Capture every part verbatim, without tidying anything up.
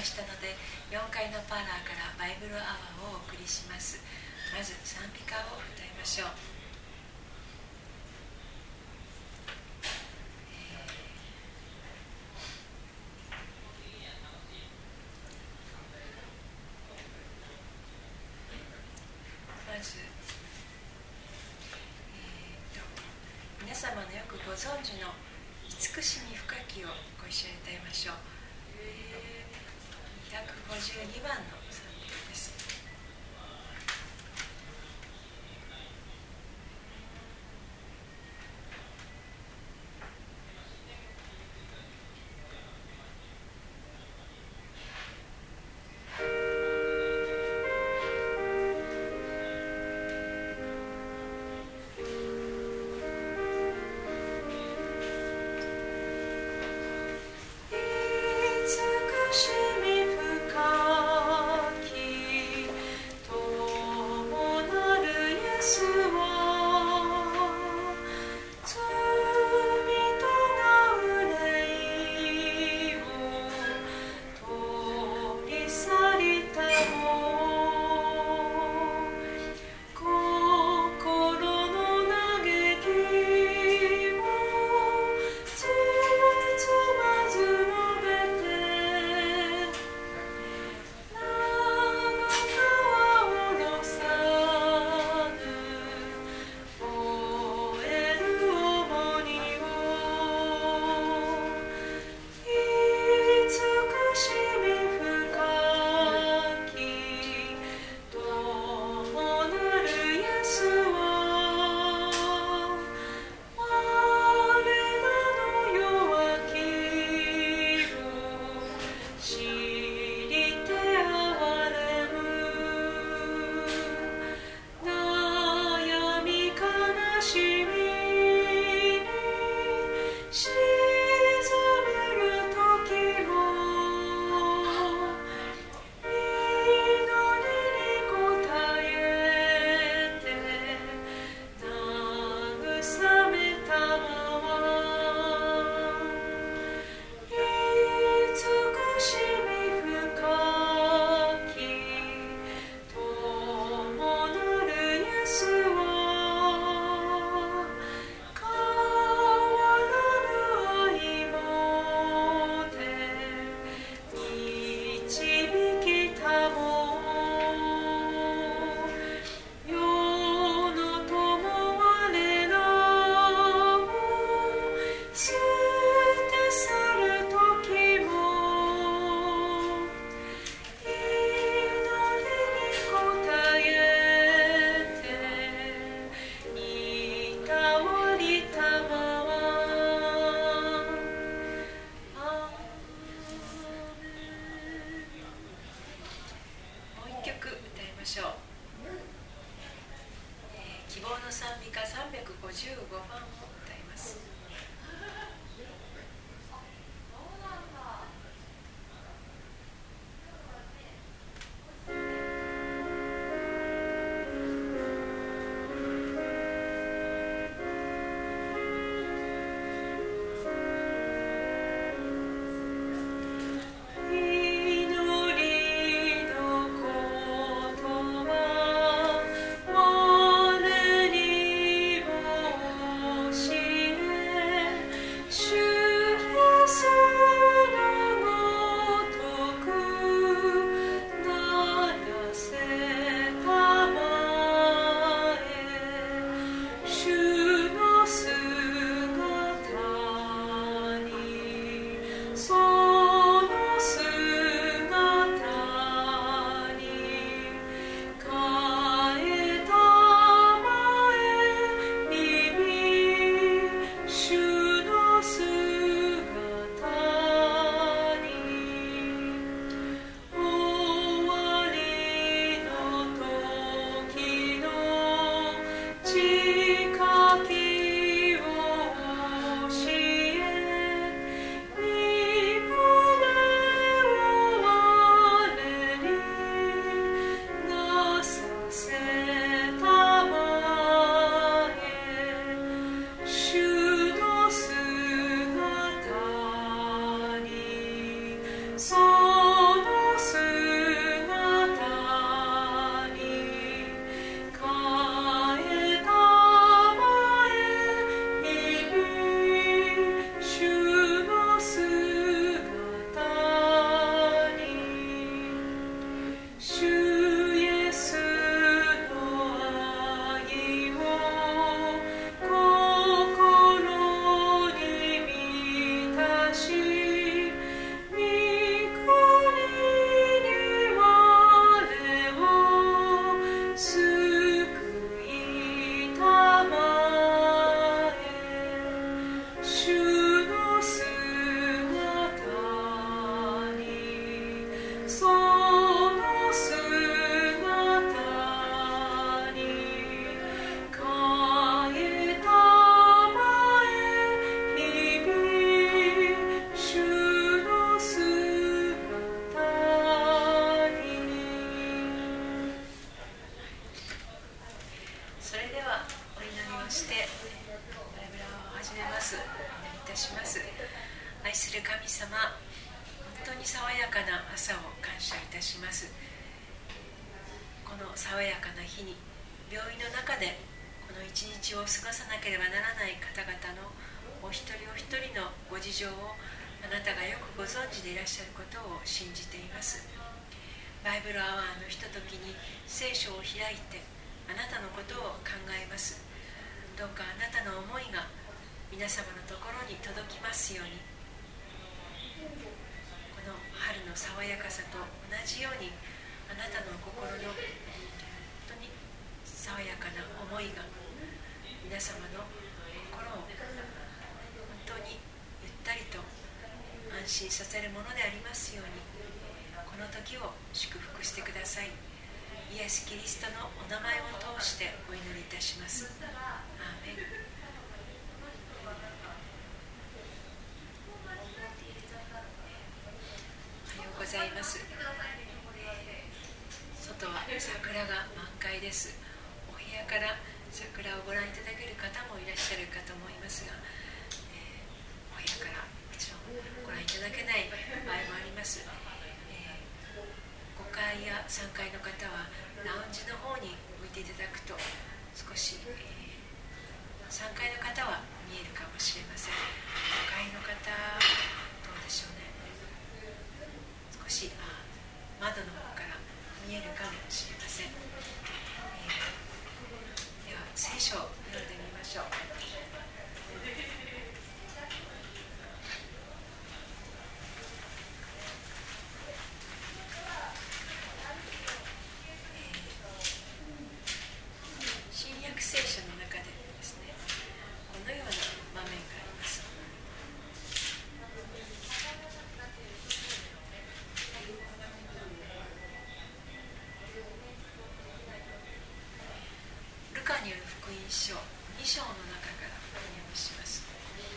ましたので、よんかいのパーラーからバイブルアワーをお送りします。まず賛美歌を歌いましょう。まず、えー、と皆様のよくご存知の慈しみ深きをご一緒に歌いましょう。ひゃくごじゅうにばんの賛美歌です。 主の姿ます。お祈りいたします。愛する神様、本当に爽やかな朝を感謝いたします。この爽やかな日に病院の中でこの一日を過ごさなければならない方々のお一人お一人のご事情をあなたがよくご存知でいらっしゃることを信じています。バイブルアワーのひとときに聖書を開いてあなたのことを考えます。どうかあなたの思いが皆様のところに届きますように、この春の爽やかさと同じようにあなたの心の本当に爽やかな思いが皆様の心を本当にゆったりと安心させるものでありますように、この時を祝福してください。イエス・キリストのお名前を通してお祈りいたします。アーメン。おはようございます。外は桜が満開です。お部屋から桜をご覧いただける方もいらっしゃるかと思いますが、えー、お部屋からもちろんご覧いただけない場合もあります。えー、ごかいやさんかいの方はラウンジの方に置いていただくと少し、えー、さんかいの方は見えるかもしれません。ごかいの方どうでしょうね。少しあ窓の方から見えるかもしれません。えー、では聖書を読んでみましょう。新約聖書の中でですね、このような場面があります。ルカによる福音書に章の中からお読みします。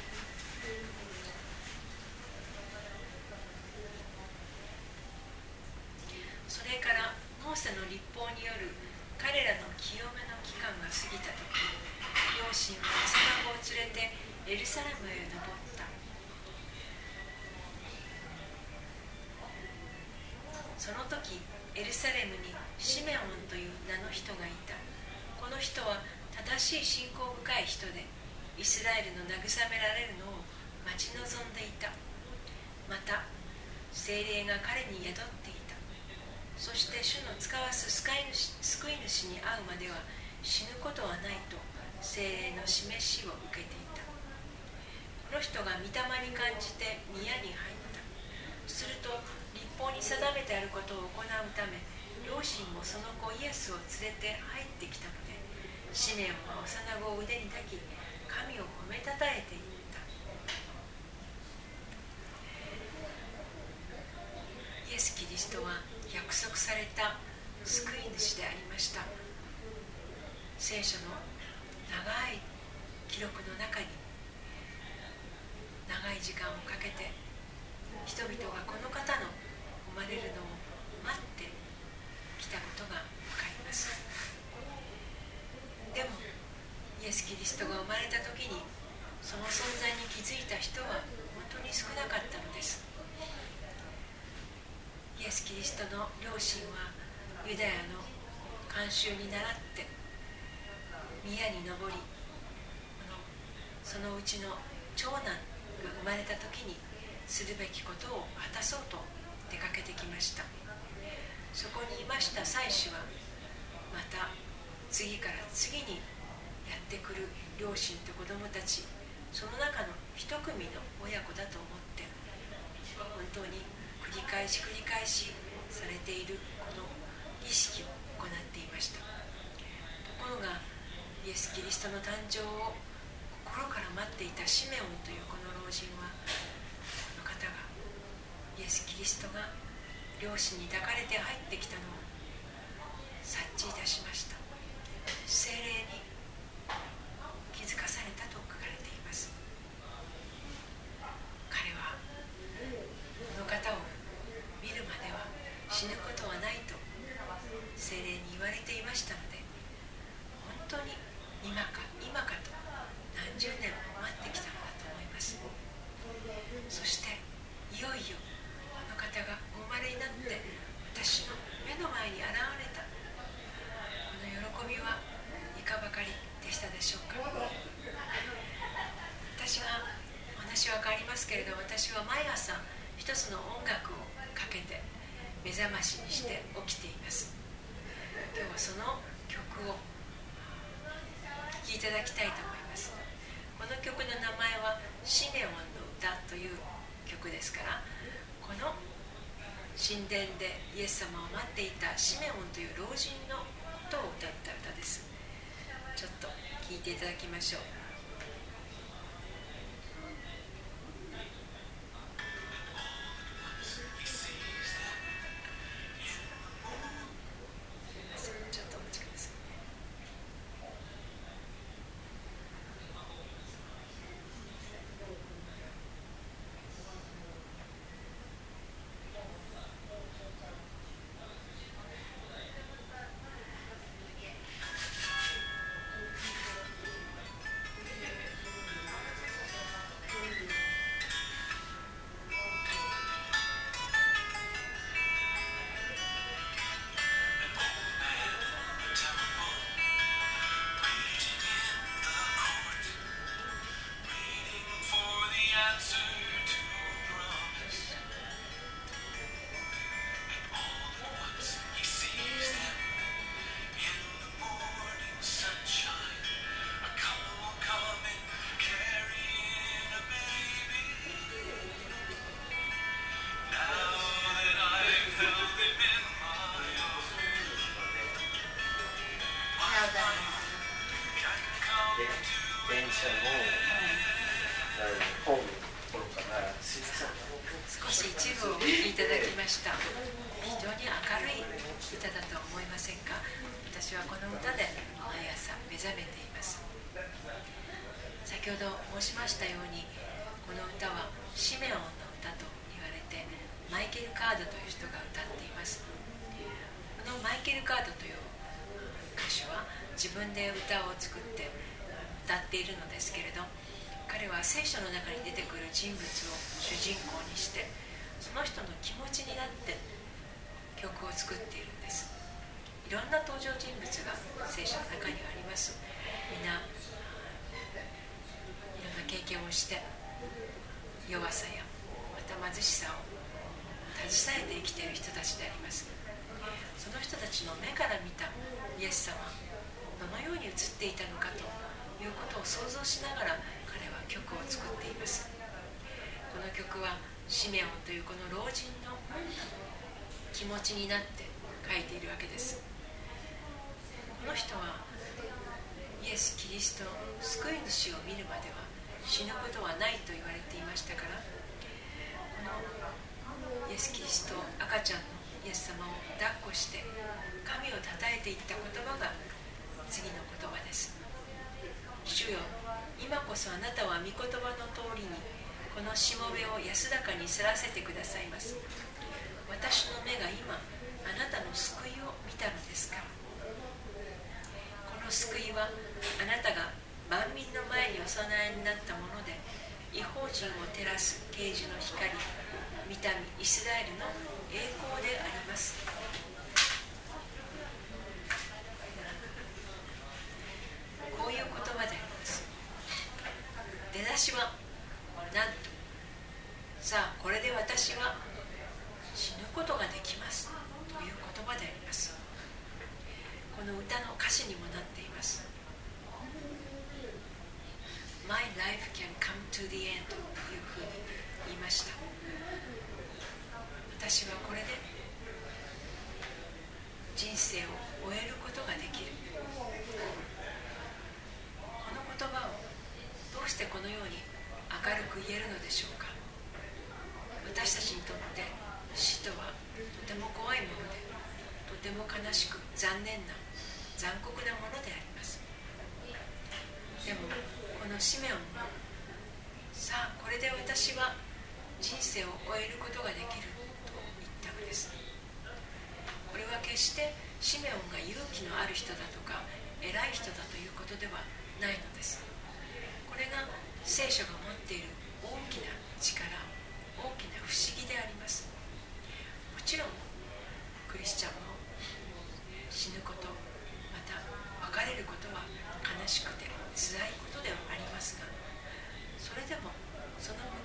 それからモーセの律法による彼らの清めの期間が過ぎた時、両親は幼子を連れてエルサレムへ登った。その時エルサレムにシメオンという名の人がいた。この人は正しい信仰深い人で、イスラエルの慰められるのを待ち望んでいた。また聖霊が彼に宿っていた。そして主の使わす救い主、救い主に会うまでは死ぬことはないと聖霊の示しを受けていた。この人が御霊に感じて宮に入った。すると律法に定めてあることを行うため、両親もその子イエスを連れて入ってきたので、シメオンは幼子を腕に抱き、神を褒めたたえていった。イエス・キリストは約束された救い主でありました。聖書の長い記録の中に、長い時間をかけて人々がこの方の生まれるのを待ってきたことが分かります。でもイエス・キリストが生まれた時にその存在に気づいた人は本当に少なかったのです。イエス・キリストの両親はユダヤの慣習に倣って宮に登り、そのうちの長男が生まれた時にするべきことを果たそうと出かけてきました。そこにいました祭司はまた次から次にやってくる両親と子供たち、その中の一組の親子だと思って本当に繰り返し繰り返しされているこの儀式を行っていました。ところがイエス・キリストの誕生を心から待っていたシメオンというこの老人は、この方がイエス・キリストが両親に抱かれて入ってきたのを察知いたしました。聖霊に気づかされたと書かれています。彼はこの方を見るまでは死ぬことはないと聖霊に言われていましたので、本当に今か今かと何十年も待ってきたのだと思私は変わりますけれど、私は毎朝一つの音楽をかけて目覚ましにして起きています。今日はその曲をお聴きいただきたいと思います。この曲の名前はシメオンの歌という曲ですから、この神殿でイエス様を待っていたシメオンという老人のことを歌った歌です。ちょっと聴いていただきましょう。少し一部をお聴きいただきました。非常に明るい歌だと思いませんか？私はこの歌で毎朝目覚めています。先ほど申しましたように、この歌はシメオンの歌と言われて、マイケル・カードという人が歌っています。このマイケル・カードという歌手は自分で歌を作って歌っているのですけれど、彼は聖書の中に出てくる人物を主人公にして、その人の気持ちになって曲を作っているんです。いろんな登場人物が聖書の中にはあります。みんないろんな経験をして弱さやまた貧しさを携えて生きている人たちであります。その人たちの目から見たイエス様、どのように映っていたのかということを想像しながら彼は曲を作っています。この曲はシメオンというこの老人の気持ちになって書いているわけです。この人はイエス・キリスト救い主を見るまでは死ぬことはないと言われていましたから、このイエス・キリスト赤ちゃんのイエス様を抱っこして神をたたえていった言葉が次の言葉です。主よ、今こそあなたは御言葉の通りにこのしもべを安らかに去らせてくださいます。私の目が今あなたの救いを見たのですから。この救いはあなたが万民の前にお供えになったもので、異邦人を照らす啓示の光、御民イスラエルの栄光であります。こういう言葉であります。出だしはなんと、さあこれで私は死ぬことができますという言葉であります。この歌の歌詞にもなっています。 My life can come to the end というふうに言いました。私はこれで人生を終えることができる。この言葉をどうしてこのように明るく言えるのでしょうか。私たちにとって死とはとても怖いもので、とても悲しく残念な残酷なものであります。でもこのシメオンは、さあこれで私は人生を終えることができると言ったのです。これは決してシメオンが勇気のある人だとか偉い人だということではないのです。これが聖書が持っている大きな力、大きな不思議であります。もちろんクリスチャンも死ぬこと、また別れることは悲しくて辛いことではありますが、それでもその向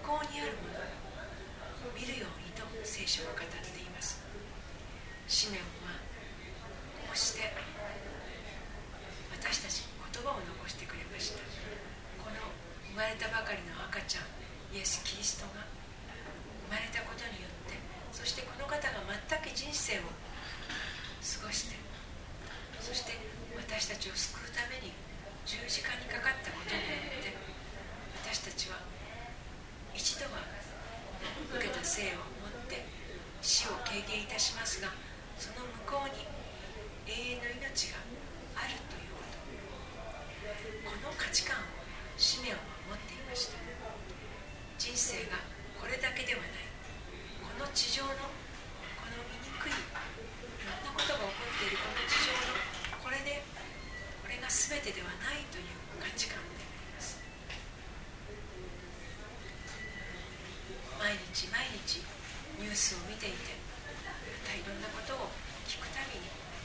ス・キリストが生まれたことによって、そしてこの方が全く人生を過ごして、そして私たちを救うために十字架にかかったことによって、私たちは一度は受けた生をもって死を経験いたしますが、その向こうに永遠の命があるということ、この価値観をシメオンは持っていました。人生がこれだけではない、この地上のこの醜いいろんなことが起こっているこの地上のこれでこれが全てではないという価値観であります。毎日毎日ニュースを見ていて、またいろんなことを聞くたびに、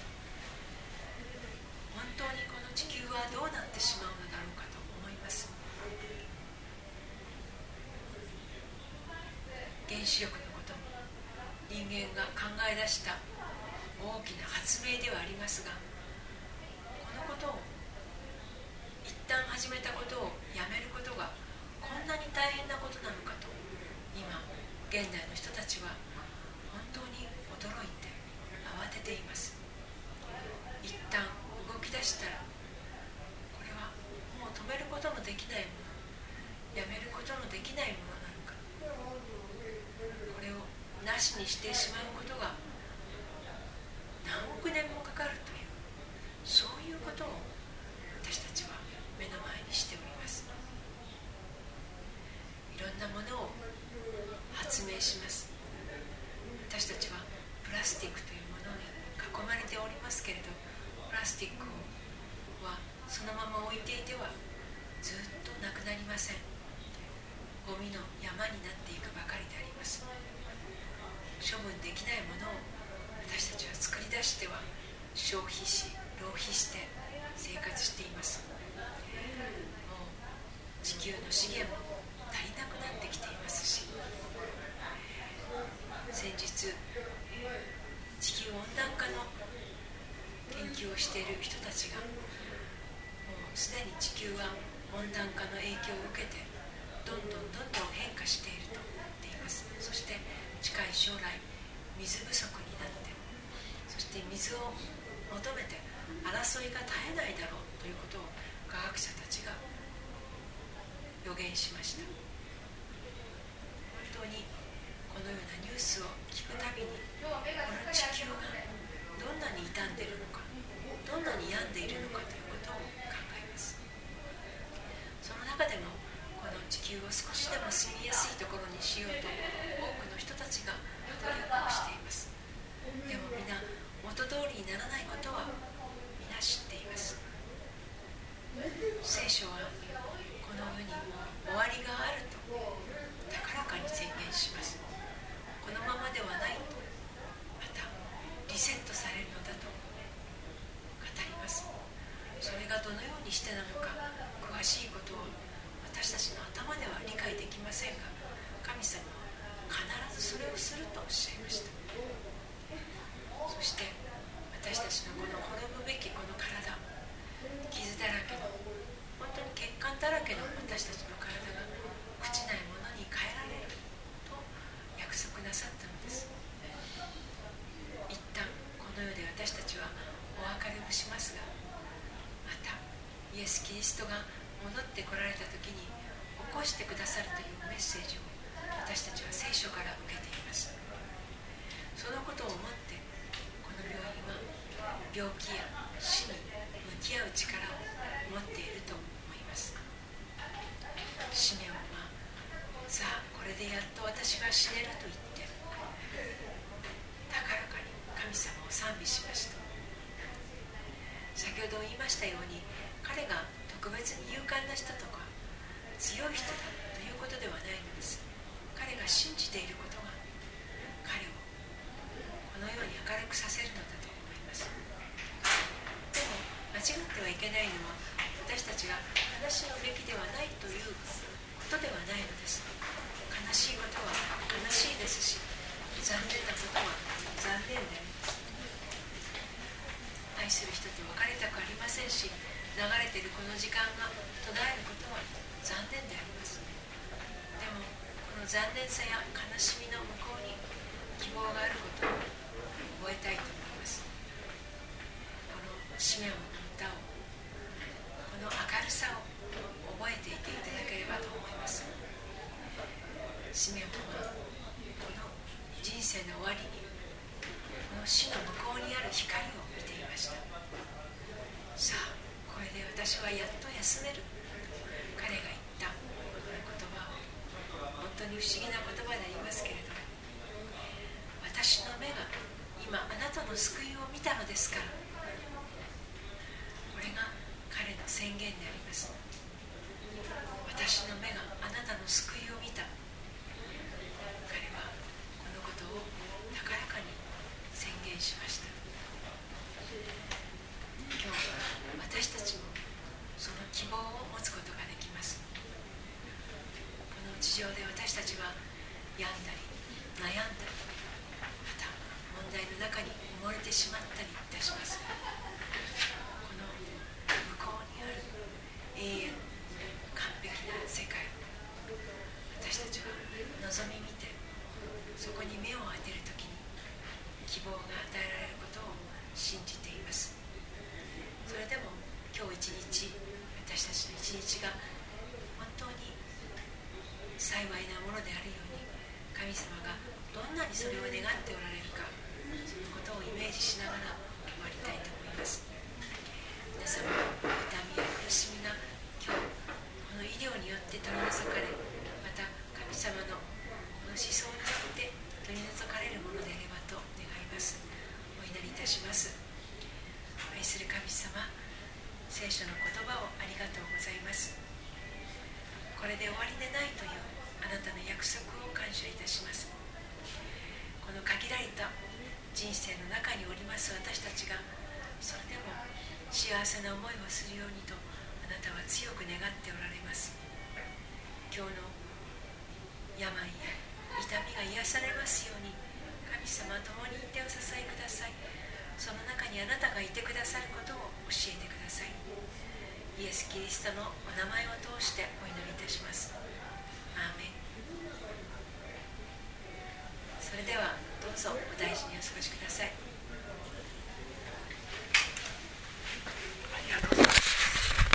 本当にこの地球はどうなってしまうのだろうかと思います。原子力のことも人間が考え出した大きな発明ではありますが、このことを一旦始めたことをやめることがこんなに大変なことなのかと、今現代の人たちは本当に驚いて慌てています。一旦動き出したら、これはもう止めることのできないもの、やめることのできないものなのか、これをなしにしてしまうことが何億年もかかるという、そういうことを私たちは目の前にしております。いろんなものを発明します。私たちはプラスチックというものに囲まれておりますけれど、プラスチックはそのまま置いていてはずっとなくなりません。ゴミの山になっていくばかりであります。処分できないものを私たちは作り出しては消費し浪費して生活しています。もう地球の資源も足りなくなってきていますし、先日地球温暖化の研究をしている人たちが、もうすでに地球は温暖化の影響を受けてどんどんどんどん変化していると言っています。そして近い将来水不足になって、そして水を求めて争いが絶えないだろうということを科学者たちが予言しました。本当にこのようなニュースを聞くたびに、この地球がどんなに傷んでいるのか、どんなに病んでいるのかということを考えます。その中でもこの地球を少しでも住みやすいところにしようと多くの人たちが努力をしています。でも皆元通りにならないことは皆知っています。聖書はこの世に終わりがあると高らかに宣言します。このままではないと、またリセットされるのだと語ります。それがどのようにしてなのか詳しいことを私たちの頭では理解できませんが、神様は必ずそれをするとおっしゃいました。そして私たちのこの滅ぶべきこの体、傷だらけの、本当に血管だらけの私たちの体が朽ちないものに変えられると約束なさったのです。一旦この世で私たちはお別れをしますが、またイエス・キリストが戻ってこられた時に起こしてくださるというメッセージを私たちは聖書から受けています。そのことを思ってこの病院は病気や死に向き合う力を持っていると思います。シメオンは、さあこれでやっと私が死ねると言って高らかに神様を賛美しました。先ほど言いましたように、彼が特別に勇敢な人とか強い人だということではないのです。彼が信じていることが彼をこのように明るくさせるのだと思います。でも間違ってはいけないのは、私たちが悲しむべきではないということではないのです。悲しいことは悲しいですし、残念なことは残念であります。愛する人と別れたくありませんし、流れているこの時間が途絶えることは残念であります。でもの残念さや悲しみの向こうに希望があることを覚えたいと思います。このシメオンの歌を、この明るさを覚えていていただければと思います。シメオンはこの人生の終わりにこの死の向こうにある光を見ていました。さあ、これで私はやっと休める、彼が言ったこの言葉は本当に不思議な言葉でありますけれども、私の目が今あなたの救いを見たのですから、これが彼の宣言であります。私の目があなたの救いを見た。彼はこのことを高らかに宣言しました。今日私たちもその希望を持つことができます。この地上で私たちは病んだり悩んだり、また問題の中に埋もれてしまったりいたします。この向こうにある永遠完璧な世界を私たちは望み見て、そこに目を当てるときに希望が与えられることを信じています。それでも今日一日、私たちの一日が本当に幸いなものであるように、神様がどんなにそれを願っておられるか、そのことをイメージしながら終わりたいと思います。皆様の痛みや苦しみが今日この医療によって取り除かれ、また神様のこの思想によって取り除かれるものであればと願います。お祈りいたします。愛する神様、聖書の言葉をありがとうございます。これで終わりでないというあなたの約束を感謝いたします。この限られた人生の中におります私たちが、それでも幸せな思いをするようにとあなたは強く願っておられます。今日の病や痛みが癒されますように、神様共にいてお支えください。その中にあなたがいてくださることを教えてください。イエス・キリストのお名前を通してお祈りいたします。アーメン。それではどうぞお大事にお過ごしください。